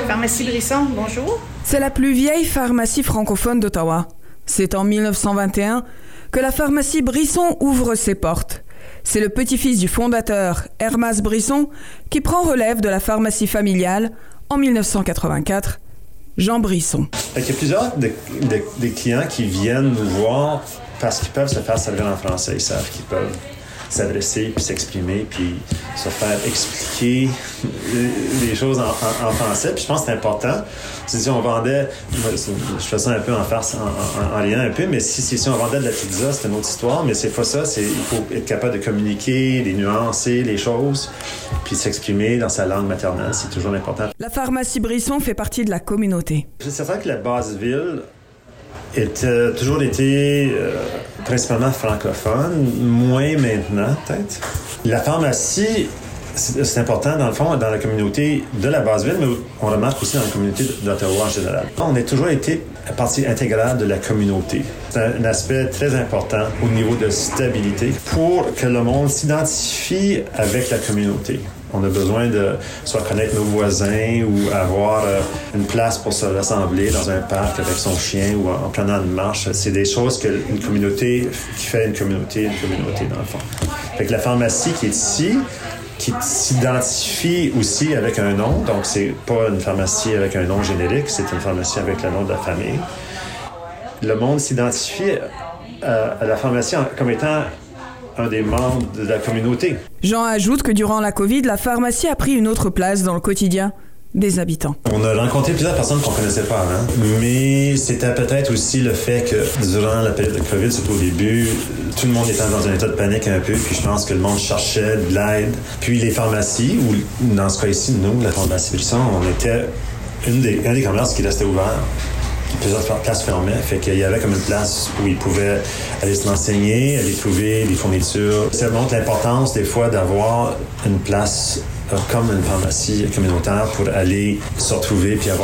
Pharmacie Brisson, bonjour. C'est la plus vieille pharmacie francophone d'Ottawa. C'est en 1921 que la pharmacie Brisson ouvre ses portes. C'est le petit-fils du fondateur, Hermas Brisson, qui prend relève de la pharmacie familiale en 1984, Jean Brisson. Il y a plusieurs des clients qui viennent nous voir parce qu'ils peuvent se faire servir en français. Ils savent qu'ils peuvent s'adresser, puis s'exprimer, puis se faire expliquer les choses en français. Puis je pense que c'est important. Si on vendait, je fais ça un peu en farce, en lien un peu, mais si on vendait de la pizza, c'est une autre histoire, mais c'est pas ça. Il faut être capable de communiquer, de nuancer les choses, puis s'exprimer dans sa langue maternelle. C'est toujours important. La pharmacie Brisson fait partie de la communauté. C'est certain que la Basse-Ville a toujours été principalement francophone, moins maintenant peut-être. La pharmacie, c'est important dans le fond dans la communauté de la Basse-Ville, mais on remarque aussi dans la communauté d'Ottawa en général. On a toujours été partie intégrale de la communauté. C'est un aspect très important au niveau de stabilité pour que le monde s'identifie avec la communauté. On a besoin de soit connaître nos voisins ou avoir une place pour se rassembler dans un parc avec son chien ou en prenant une marche. C'est des choses qu'une communauté qui fait une communauté dans le fond. Fait que la pharmacie qui est ici, qui s'identifie aussi avec un nom, donc c'est pas une pharmacie avec un nom générique, c'est une pharmacie avec le nom de la famille. Le monde s'identifie à la pharmacie comme étant un des membres de la communauté. Jean ajoute que durant la COVID, la pharmacie a pris une autre place dans le quotidien des habitants. On a rencontré plusieurs personnes qu'on ne connaissait pas avant, mais c'était peut-être aussi le fait que durant la période de COVID, surtout au début, tout le monde était dans un état de panique un peu, puis je pense que le monde cherchait de l'aide. Puis les pharmacies, ou dans ce cas ici, nous, la pharmacie Brisson, on était un des commerces qui restait ouvert. Plusieurs places fermées, fait qu'il y avait comme une place où ils pouvaient aller se renseigner, aller trouver des fournitures. Ça montre l'importance des fois d'avoir une place comme une pharmacie communautaire pour aller se retrouver puis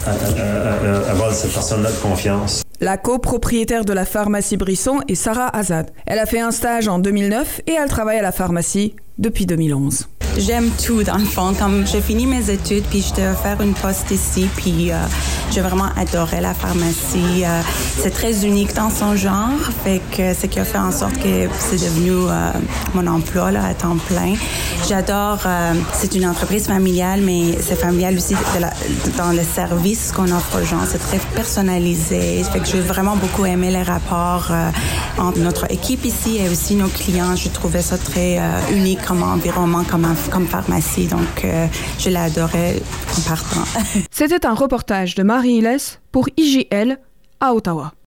avoir cette personne-là de confiance. La copropriétaire de la pharmacie Brisson est Sarah Azad. Elle a fait un stage en 2009 et elle travaille à la pharmacie depuis 2011. J'aime tout dans le fond. Comme j'ai fini mes études, puis je devais faire une poste ici, puis j'ai vraiment adoré la pharmacie. C'est très unique dans son genre, fait que ce qui a fait en sorte que c'est devenu mon emploi là, à temps plein. J'adore, c'est une entreprise familiale, mais c'est familial aussi dans le service qu'on offre aux gens. C'est très personnalisé, fait que j'ai vraiment beaucoup aimé les rapports entre notre équipe ici et aussi nos clients. Je trouvais ça très unique comme environnement, comme pharmacie, donc je l'ai adoré en partant. C'était un reportage de Marie Hilles pour IGL à Ottawa.